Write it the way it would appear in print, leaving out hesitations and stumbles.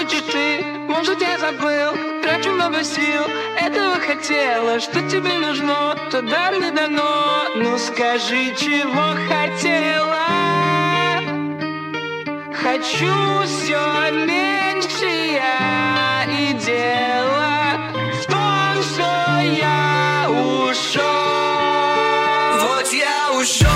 хочешь ты, может я забыл. Трачу много сил, этого хотела. Что тебе нужно, то дар не дано. Ну скажи, чего хотела. Хочу все меньше я, и дело в том, что я ушел. Вот я ушел.